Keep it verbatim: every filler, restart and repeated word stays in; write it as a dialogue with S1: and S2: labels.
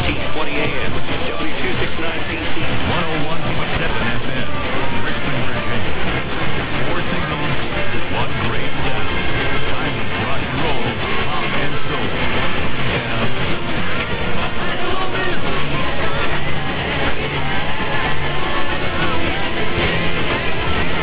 S1: eighteen twenty A M, W two six nine P